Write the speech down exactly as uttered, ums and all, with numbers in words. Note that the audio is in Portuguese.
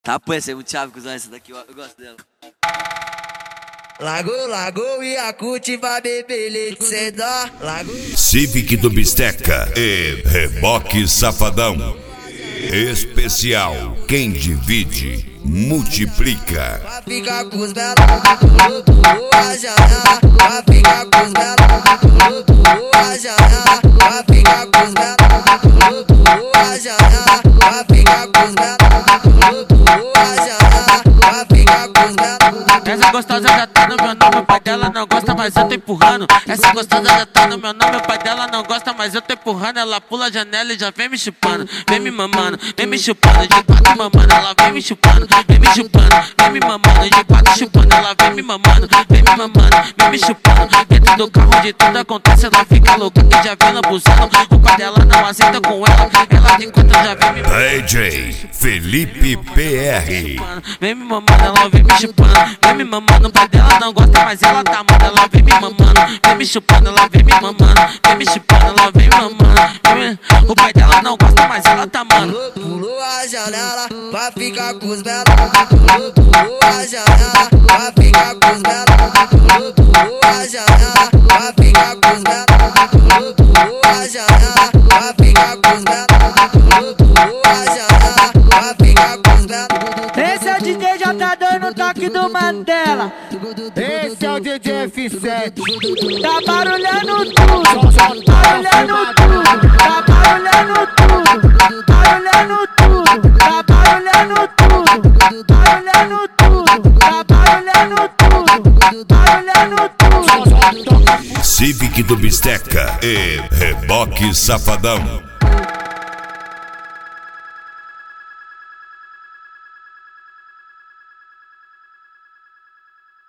Tá, pô, essa é muito chave, cuzão, essa daqui, eu, eu gosto dela. Lago, lago e a Cuti vai beber leite sedó. Lago, Civic do Bisteca e Reboque Safadão. Especial, quem divide, multiplica. vai ficar com os belos, vai janela. Vai ficar com os belos, vai janela. Vai ficar com os belos, vai janela. Vai ficar com os belos, vai janela. Vai ficar com os belos. Essa gostosa já tá no meu nome, o pai dela não gosta, mas eu tô empurrando. Essa gostosa já tá no meu nome, o pai dela não gosta, mas eu tô empurrando. Ela pula a janela e já vem me chupando, vem me mamando, vem me chupando, de quatro mamando, ela vem me chupando, vem me chupando, vem me mamando, de quatro chupando, ela vem me mamando, vem me mamando, vem me chupando. Dentro do carro de tudo acontece, ela fica louca que já vem lambuzando. O pai dela não aceita com ela, ela de quatro já vem me mamando. D J Felipe P R. Vem me mamando, ela vem me chupando, vem me mamando, o pai dela não gosta, mas ela tá amando, ela vem me mamando, vem me chupando, ela vem me mamando, vem me chupando, ela vem me mamando, vem me... O pai dela não gosta, mas ela tá amando. Pulou, pulou a janela, vai ficar com os belos. Pulou, pulou a janela, vai ficar com os belos. Pulou, pulou a janela, vai ficar com os belos. Pulou, pulou a janela, vai ficar com os belos. Pulou, pulou a janela, vai ficar com os belos. Esse é o D J já tá dando o toque do Mandela. Esse é o D J F sete. Tá barulhando tudo, barulhando tudo, tá barulhando tudo, barulhando tudo, tá barulhando tudo, barulhando tudo, tá barulhando tudo, barulhando tudo. Civic do Bisteca e Reboque Safadão.